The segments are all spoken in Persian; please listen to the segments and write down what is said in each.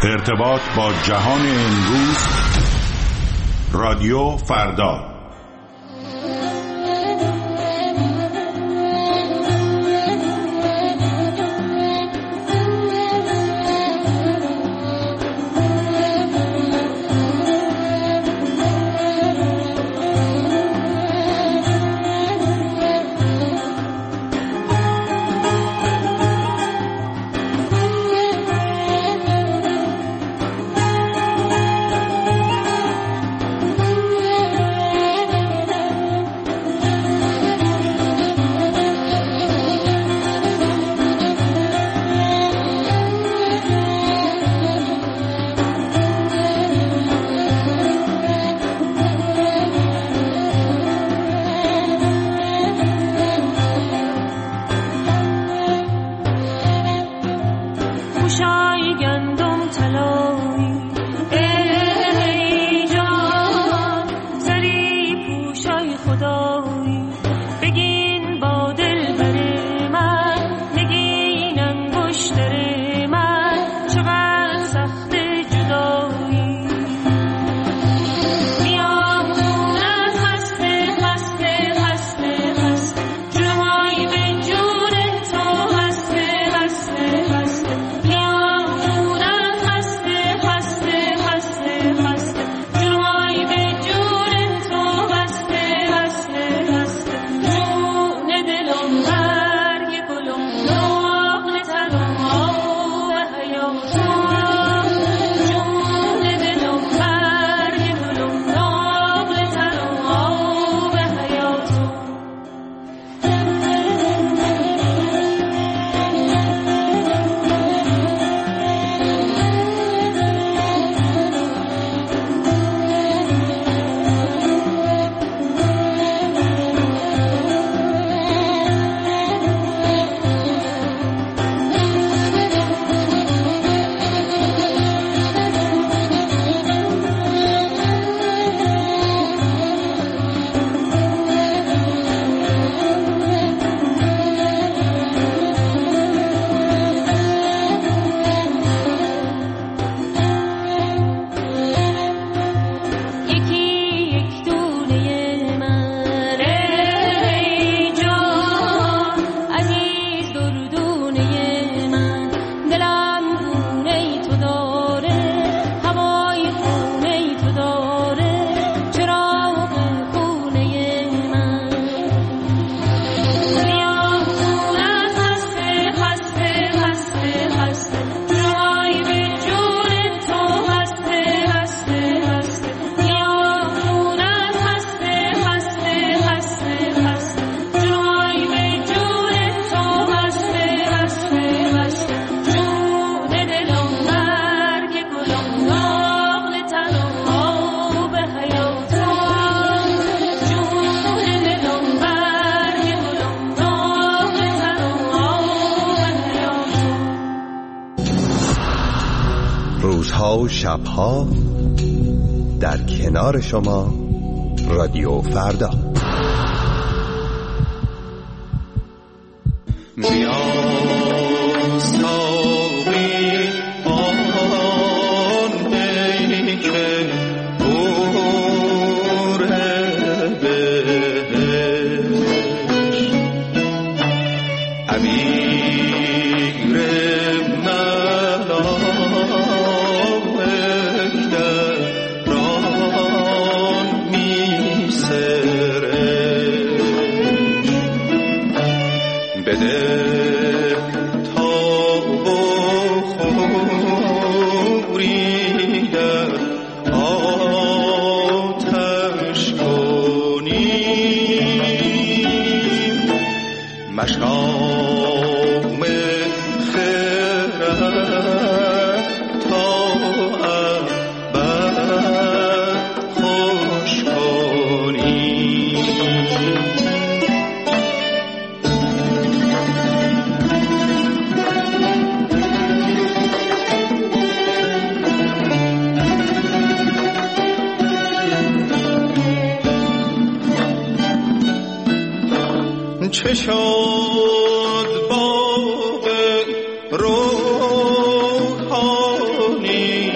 ارتباط با جهان امروز. رادیو فردا. روزها و شبها در کنار شما رادیو فردا. چه شد باغ روحانی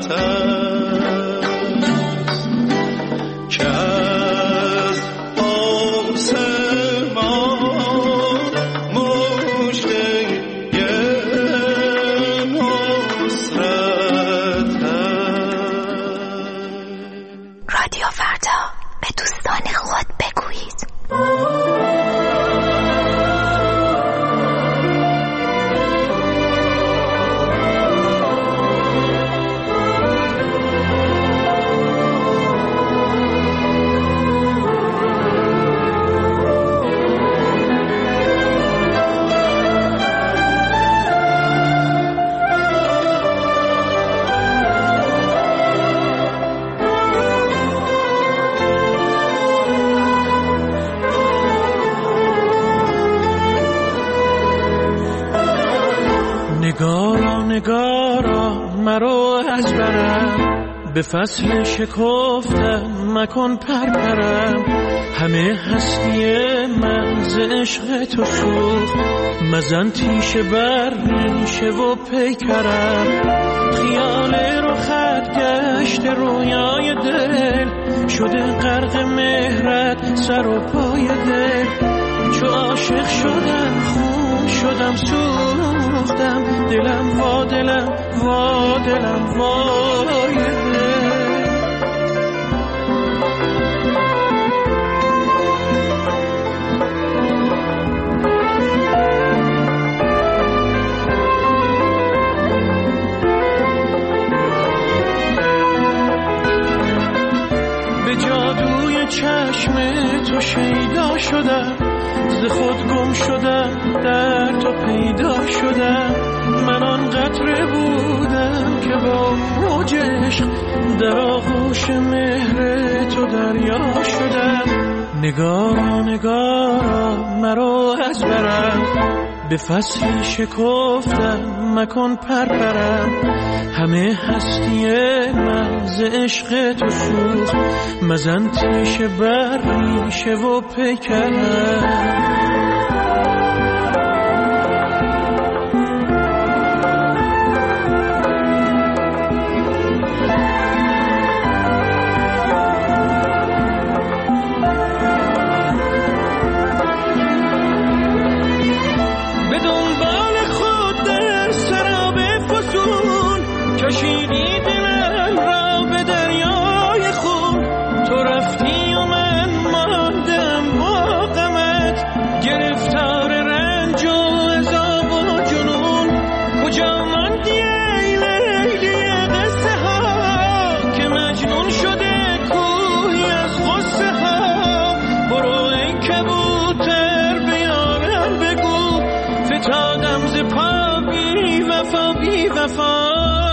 به فصل شکفتم مکن پرپرم، همه هستی من ز عشق تو سوخت، مزن تیشه بر ریشه و پیکرم، خیال رخت گشت رویای دل، شده غرق مهرت سر و پای دل، چو عاشق شدم خون شدم سوختم، دلم وا دلم وا دلم وای دل. به جادوی چشم تو شیدا شدم، ز خود گم شدم در تو پیدا شدم، من آن قطره بودم که با موج عشق در آغوش مهر تو دریا شدم. نگارا نگارا مرا از برم، به فصلی شکفتم مکن پرپرم، همه هستی من ز عشق تو سوخت، مزن تیشه بر ریشه و پیکرم. کشیدی دلم را به دریای خون، تو رفتی و من ماندم با غمت، گرفتار رنج و عذاب و جنون، کجا ماندی ای لیلی قصه ها، که مجنون شده کوی از غصه ها، برو ای کبوتر به یارم بگو، فتادم ز پا بی وفا بی وفا.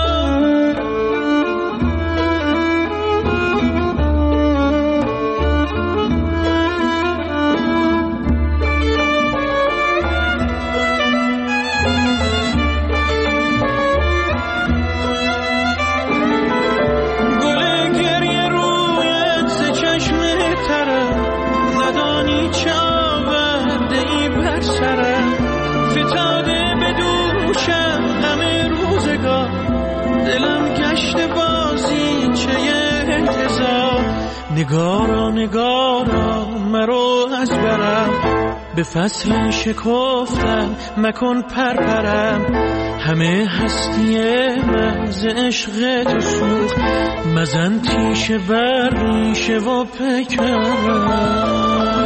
نگارا نگارا مرا از برم، به فصل شکفتم مکن پرپرم، همه هستی من ز عشق تو سوخت، مزن تیشه بر ریشه و پیکرم.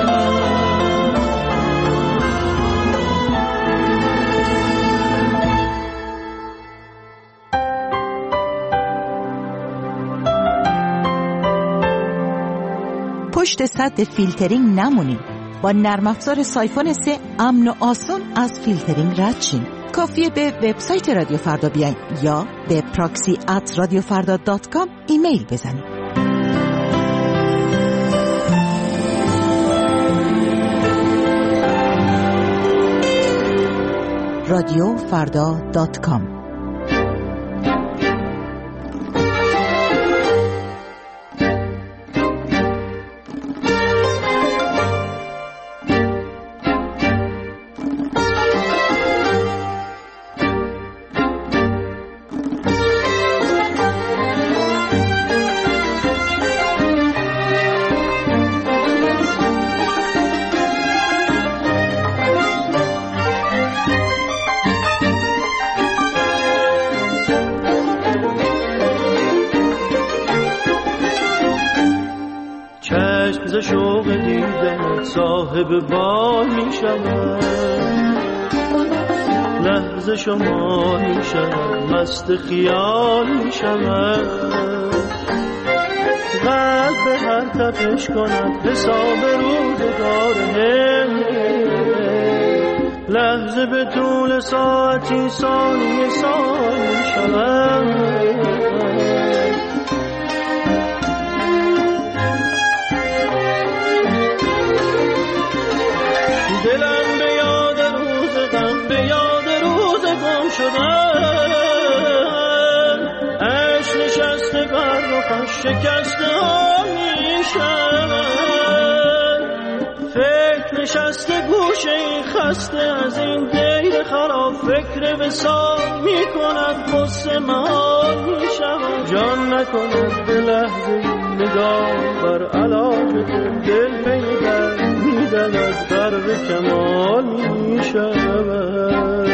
پشت سد فیلترینگ نمونید. با نرم افزار سایفون 3 امن و آسان از فیلترینگ رد شین. کافیه به وبسایت رادیو فردا بیاین یا به proxy@radiofarda.com ایمیل بزنید. radiofarda.com. لحظه شوق دیدن صاحب بال می شود، لحظه شما می شود، مست خیال می شود. قلب به هر تپش کند حساب روزگاره، لحظه به طول ساعتی ثانیه سال می شود. دلم به یاد روز غم، به یاد روز گم شدن، عشق نشسته بر رخش شکسته ها می شود. فکر نشسته گوشه این خسته از این دیر خراب، فکر وصال می کند قصه محال می شود. جان نکند به لحظه نگاه بر علاج دل می دلد در به کمال می شود.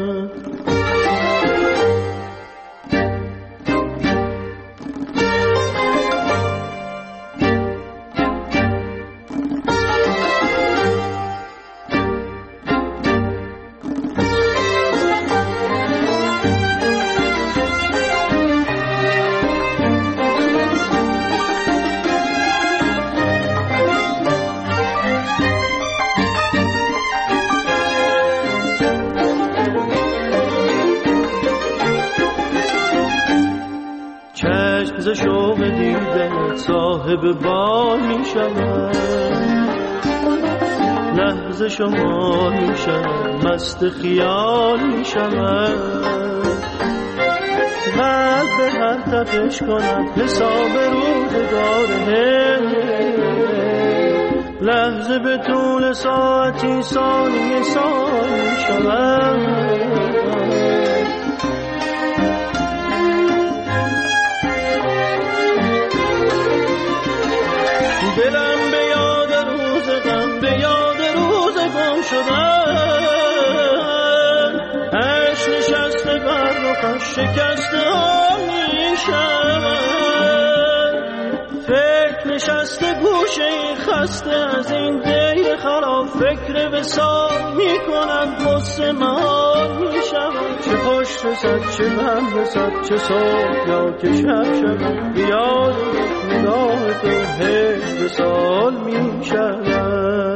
ز شوق دیدن صاحب بال می شود، لحظه شما می شود، مست خیال می شود. قلب به هر تپش کند حساب روزگاره، لحظه به طول ساعتی ثانیه سال می شود. دلم به یاد روز غم، به یاد روز گم شدن، عشق نشسته بر رخش شکسته ها می شود. فکر نشسته گوشه این خسته از این دیر خراب، فکر وصال می کند قصه محال می شود. چه خوش رسد چه بم رسد، چه صبح یا که شب شود، بیاد نگاه تو هیچ وصال می شود.